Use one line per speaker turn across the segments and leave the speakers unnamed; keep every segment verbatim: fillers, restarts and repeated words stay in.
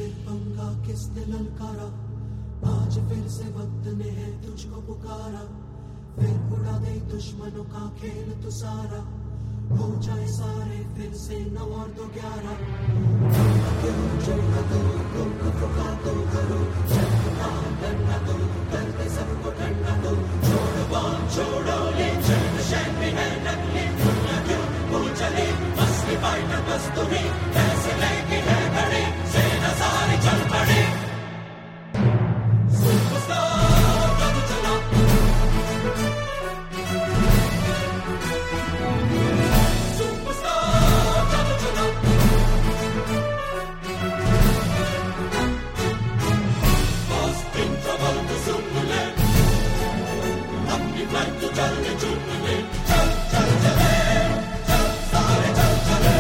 पंगा किसने ललकारा, आज फिर से वक्त ने है तुझको पुकारा, फिर उड़ा दे दुश्मनों का खेल तू सारा, हो जाए सारे फिर से नौ और दो ग्यारह। क्यों चढ़ा दो का तो करो, चलना डरना दो, करते सबको ठंडा दो, छोड़ो बाम छोड़ो ये चैन शैन भी है नकली, दुनिया क्यों भूल चली, असली फाइटर बस तू ही, ऐसे लेके है घड़ी, सेना सारी चल पड़ी। सुपरस्टार जादू चला, सुपरस्टार जादू चला, बॉस इन ट्रबल तो सुन ले, अपनी फ्लाइट तो जल्दी चुन ले, चल चल चले, चल सारे चल चले।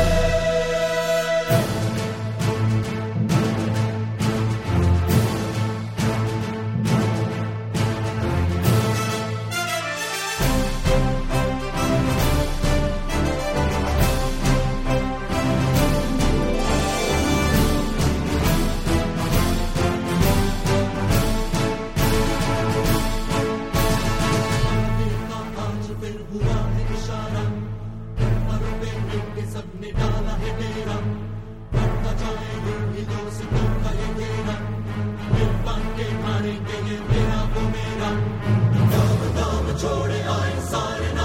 सबने डाला है मेरा, बढ़ता जाए ही दोस्तों का ये तेरा, मिल बन के मारेंगे ये तेरा वो मेरा, दाम दाम छोड़े आए सारे।